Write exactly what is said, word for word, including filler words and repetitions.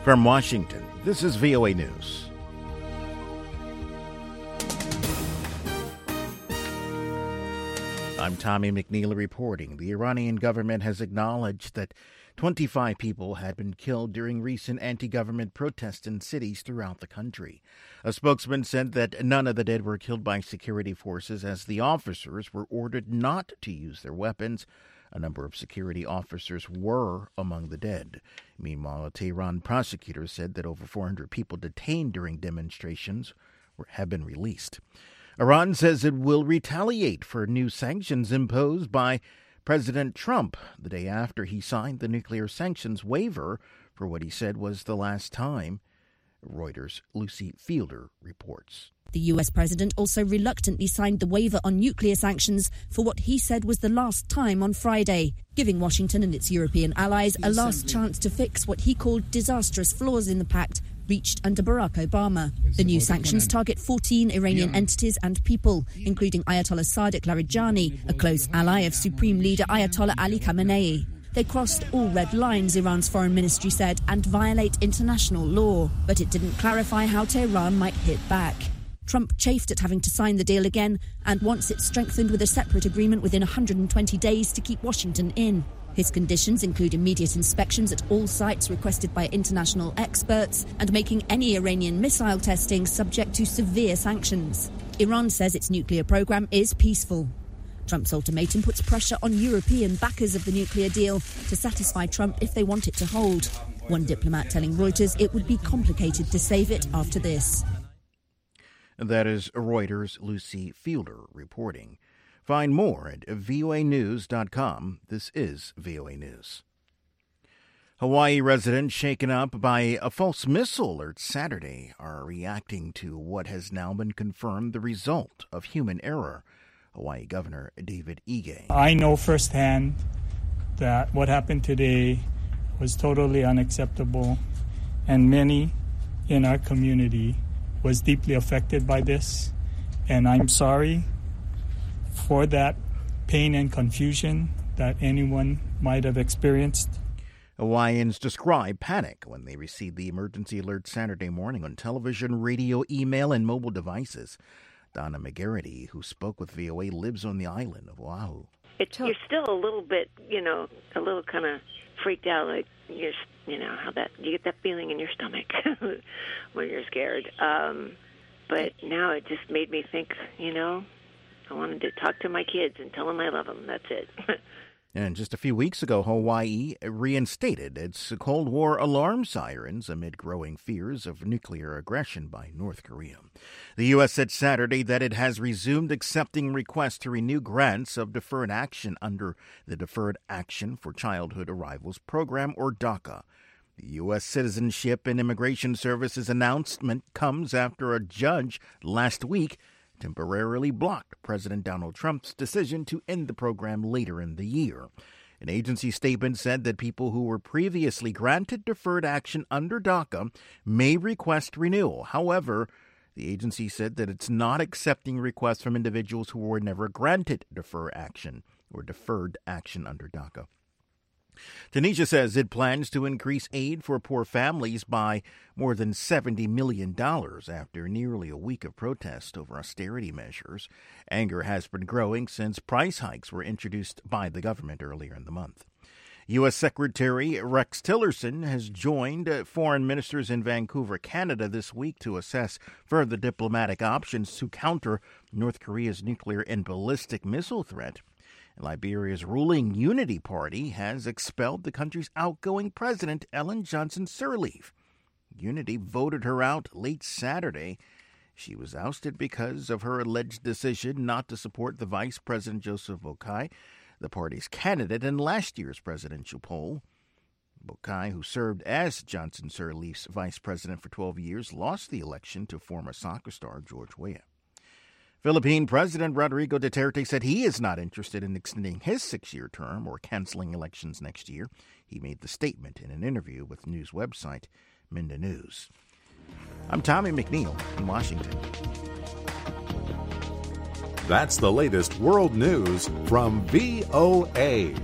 From Washington, this is V O A News. I'm Tommy McNeil reporting. The Iranian government has acknowledged that twenty-five people had been killed during recent anti-government protests in cities throughout the country. A spokesman said that none of the dead were killed by security forces, as the officers were ordered not to use their weapons. A number of security officers were among the dead. Meanwhile, a Tehran prosecutor said that over four hundred people detained during demonstrations were, have been released. Iran says it will retaliate for new sanctions imposed by President Trump the day after he signed the nuclear sanctions waiver for what he said was the last time. Reuters' Lucy Fielder reports. The U S president also reluctantly signed the waiver on nuclear sanctions for what he said was the last time on Friday, giving Washington and its European allies a last chance to fix what he called disastrous flaws in the pact reached under Barack Obama. The new sanctions target fourteen Iranian entities and people, including Ayatollah Sadiq Larijani, a close ally of Supreme Leader Ayatollah Ali Khamenei. They crossed all red lines, Iran's foreign ministry said, and violate international law. But it didn't clarify how Tehran might hit back. Trump chafed at having to sign the deal again and wants it strengthened with a separate agreement within one hundred twenty days to keep Washington in. His conditions include immediate inspections at all sites requested by international experts and making any Iranian missile testing subject to severe sanctions. Iran says its nuclear program is peaceful. Trump's ultimatum puts pressure on European backers of the nuclear deal to satisfy Trump if they want it to hold. One diplomat telling Reuters it would be complicated to save it after this. That is Reuters' Lucy Fielder reporting. Find more at V O A news dot com. This is V O A News. Hawaii residents shaken up by a false missile alert Saturday are reacting to what has now been confirmed the result of human error. Hawaii Governor David Ige. I know firsthand that what happened today was totally unacceptable, and many in our community was deeply affected by this, and I'm sorry for that pain and confusion that anyone might have experienced. Hawaiians described panic when they received the emergency alert Saturday morning on television, radio, email, and mobile devices. Donna McGarity, who spoke with V O A, lives on the island of Oahu. It, you're still a little bit, you know, a little kind of freaked out, like you're, you know, how that you get that feeling in your stomach when you're scared. Um, but now it just made me think, you know, I wanted to talk to my kids and tell them I love them. That's it. And just a few weeks ago, Hawaii reinstated its Cold War alarm sirens amid growing fears of nuclear aggression by North Korea. The U S said Saturday that it has resumed accepting requests to renew grants of deferred action under the Deferred Action for Childhood Arrivals Program, or DACA. The U S Citizenship and Immigration Services announcement comes after a judge last week temporarily blocked President Donald Trump's decision to end the program later in the year. An agency statement said that people who were previously granted deferred action under DACA may request renewal. However, the agency said that it's not accepting requests from individuals who were never granted deferred action or deferred action under DACA. Tunisia says it plans to increase aid for poor families by more than seventy million dollars after nearly a week of protest over austerity measures. Anger has been growing since price hikes were introduced by the government earlier in the month. U S. Secretary Rex Tillerson has joined foreign ministers in Vancouver, Canada this week to assess further diplomatic options to counter North Korea's nuclear and ballistic missile threat. Liberia's ruling Unity Party has expelled the country's outgoing president, Ellen Johnson Sirleaf. Unity voted her out late Saturday. She was ousted because of her alleged decision not to support the Vice President Joseph Boakai, the party's candidate in last year's presidential poll. Boakai, who served as Johnson Sirleaf's vice president for twelve years, lost the election to former soccer star George Weah. Philippine President Rodrigo Duterte said he is not interested in extending his six-year term or canceling elections next year. He made the statement in an interview with news website Minda News. I'm Tommy McNeil in Washington. That's the latest world news from V O A.